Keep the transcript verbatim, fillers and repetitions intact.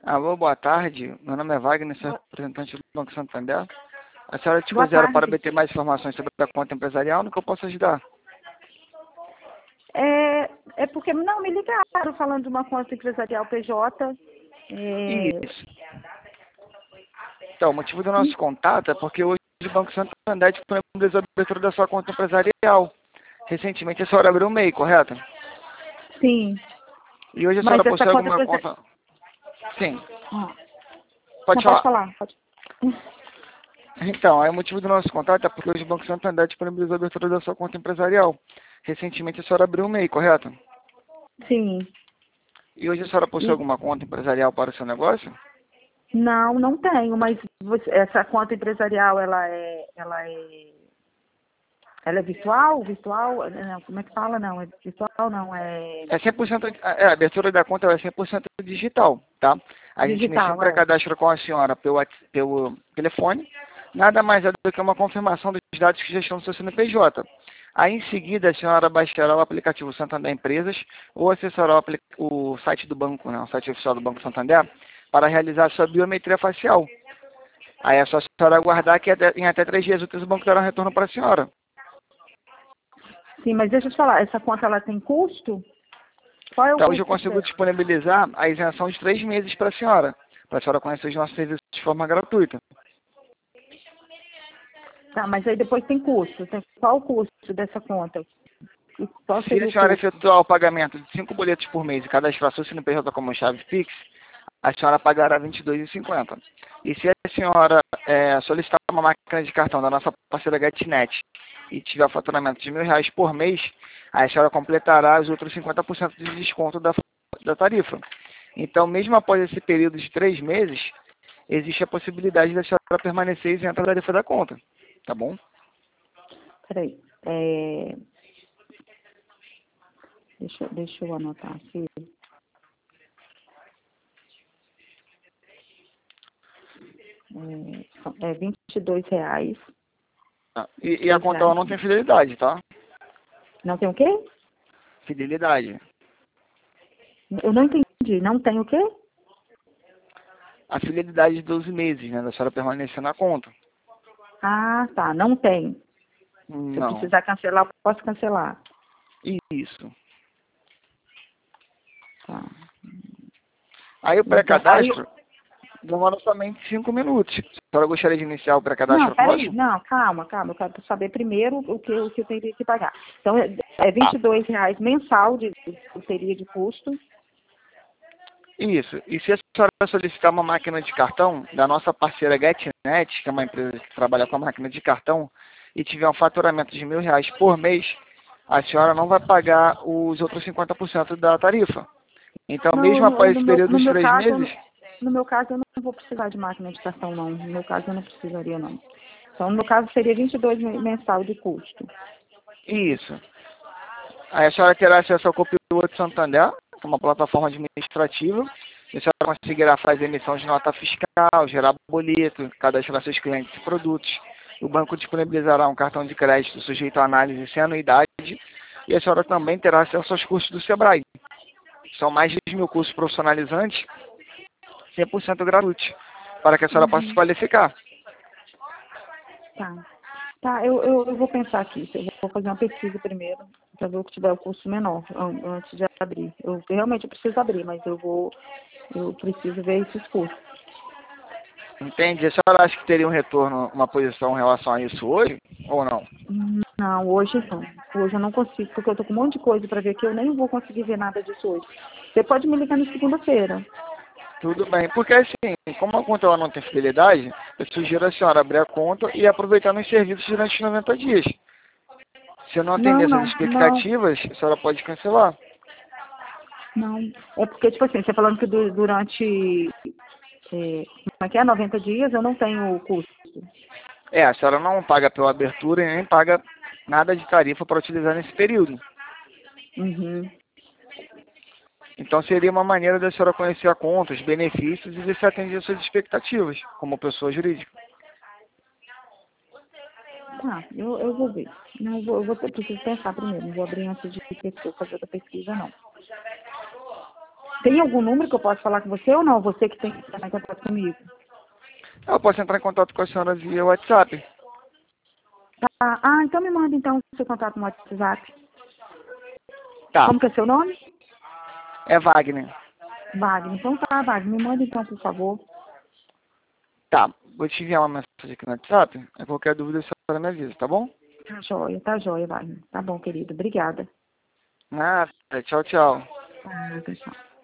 Alô, boa tarde. Meu nome é Wagner, sou Boa, representante do Banco Santander. A senhora te boa zero para tarde. obter mais informações sobre a conta empresarial, no que eu posso ajudar? É, é porque não me ligaram falando de uma conta empresarial P J. É, Isso. Então, o motivo do nosso contato é porque hoje o Banco Santander disponibilizou a abertura da sua conta empresarial. Recentemente a senhora abriu o M E I, correto? sim, E hoje a mas senhora essa possui conta alguma empresarial. conta... Sim, Não, pode pode falar. falar. Pode. Então, aí o motivo do nosso contato é porque hoje o Banco Santander disponibilizou a abertura da sua conta empresarial. Recentemente a senhora abriu o M E I, correto? Sim. E hoje a senhora possui E, alguma conta empresarial para o seu negócio? não, não tenho, mas você- essa conta empresarial, ela é, ela é, ela é virtual? Virtual? Não, como é que fala? Não, é virtual, não, é É cem por cento, é, a abertura da conta é cem por cento digital, tá? A gente inicia um digital, é. pré-cadastro com a senhora pelo, whats- pelo telefone, nada mais é do que uma confirmação dos dados que já estão no seu C N P J. Aí, em seguida, a senhora baixará o aplicativo Santander Empresas ou acessará o, apli- o site do banco, né, o site oficial do Banco Santander, para realizar a sua biometria facial. Aí é só a senhora aguardar que até- em até três dias úteis o banco dará um retorno para a senhora. Sim, mas deixa eu te falar, essa conta ela tem custo? Qual é o Então, hoje eu custo consigo dela? disponibilizar a isenção de três meses para a senhora, para a senhora conhecer os nossos serviços de forma gratuita. Tá, mas aí depois tem custo. Tem, qual o custo dessa conta? E qual Se a seria o senhora custo? efetuar o pagamento de cinco boletos por mês e cadastrar seu C N P J como chave Pix, a senhora pagará vinte e dois reais e cinquenta centavos. E se a senhora é, solicitar uma máquina de cartão da nossa parceira GetNet e tiver faturamento de mil reais por mês, a senhora completará os outros cinquenta por cento de desconto da, da tarifa. Então, mesmo após esse período de três meses, existe a possibilidade da senhora permanecer isenta da tarifa da conta. Tá bom? Peraí. É, deixa, deixa eu anotar aqui. É, são- é vinte e dois reais. Tá. vinte E, e e a dois conta ela reais. não tem fidelidade, tá? Não tem o quê? Fidelidade. Eu não entendi. Não tem o quê? A fidelidade de doze meses, né? Da senhora permanecer na conta. Ah, tá. Não tem. Se eu Não. precisar cancelar, eu posso cancelar. Isso. Tá. Aí o Então, aí. pré-cadastro demora somente cinco minutos. A senhora gostaria de iniciar o Não, pré-cadastro peraí. conosco? Não, calma, calma. Eu quero saber primeiro o que, o que eu teria que pagar. Então, é, é vinte e dois reais mensal de, de, teria de custo. Isso. E se a senhora solicitar uma máquina de cartão da nossa parceira GetNet, que é uma empresa que trabalha com a máquina de cartão, e tiver um faturamento de mil reais por mês, a senhora não vai pagar os outros cinquenta por cento da tarifa. Então, Não, mesmo no, após no esse meu, período no de meu três caso, eu meses, não- no meu caso, eu não vou precisar de máquina de cartão, não. No meu caso, eu não precisaria, não. Então, no meu caso, seria vinte e dois me- mensal de custo. isso. Aí a senhora terá acesso ao Copiloto Santander, que é uma plataforma administrativa. E a senhora conseguirá fazer emissão de nota fiscal, gerar boleto, cadastrar seus clientes e produtos. O banco disponibilizará um cartão de crédito sujeito à análise sem anuidade. E a senhora também terá acesso aos cursos do Sebrae. São mais de dez mil cursos profissionalizantes, cem por cento gratuitos, para que a senhora possa se Uhum. qualificar. Tá. Tá, eu, eu, eu vou pensar aqui. Eu vou fazer uma pesquisa primeiro, para ver o que tiver o custo menor, an- antes de abrir. Eu realmente eu preciso abrir, mas eu vou, eu preciso ver esses custos. Entende? A senhora acha que teria um retorno, uma posição em relação a isso hoje, ou não? Não, hoje não. Hoje eu não consigo, porque eu tô com um monte de coisa para ver que eu nem vou conseguir ver nada disso hoje. Você pode me ligar na segunda-feira. Tudo bem, porque assim, como a conta ela não tem fidelidade, eu sugiro a senhora abrir a conta e aproveitar nos serviços durante os noventa dias. Se eu não atender Não, essas não, não, expectativas, a senhora pode cancelar. não. É porque, tipo assim, você falando que du- durante, é, como é que é, noventa dias eu não tenho custo. É, a senhora não paga pela abertura e nem paga nada de tarifa para utilizar nesse período. Uhum. Então seria uma maneira da senhora conhecer a conta, os benefícios e ver se atende às suas expectativas, como pessoa jurídica. Tá, eu, eu vou ver. Não, eu vou, eu vou ter, preciso pensar primeiro. Não vou abrir antes de pesquisa, fazer outra pesquisa, não. Tem algum número que eu posso falar com você ou não? Você que tem que entrar em contato comigo. Eu posso entrar em contato com a senhora via WhatsApp. Tá. Ah, então me manda então o seu contato no WhatsApp. Tá. Como que é seu nome? É Wagner. Wagner. Então tá, Wagner. Me manda então, por favor. Tá. Vou te enviar uma mensagem aqui no WhatsApp. Aí qualquer dúvida, a senhora me avisa, tá bom? Tá joia, tá joia, Wagner. Tá bom, querido. Obrigada. Ah, tchau, tchau. Tá, tchau.